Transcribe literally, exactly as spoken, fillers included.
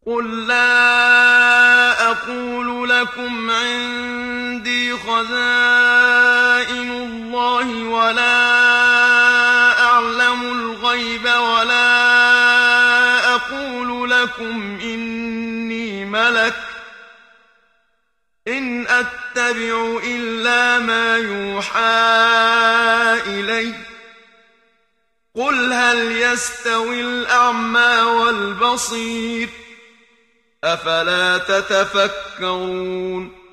قُل لَّا أَقُولُ لَكُمْ عِندِي خَزَائِنُ اللَّهِ وَلَا أَعْلَمُ الْغَيْبَ وَلَا أَقُولُ لَكُمْ إِنِّي مَلَكٌ ۖ إِنْ أَتَّبِعُ إِلَّا مَا يُوحَىٰ إِلَيَّ ۚ قُلْ هَلْ يَسْتَوِي الْأَعْمَىٰ وَالْبَصِيرُ ۚ أَفَلَا تَتَفَكَّرُونَ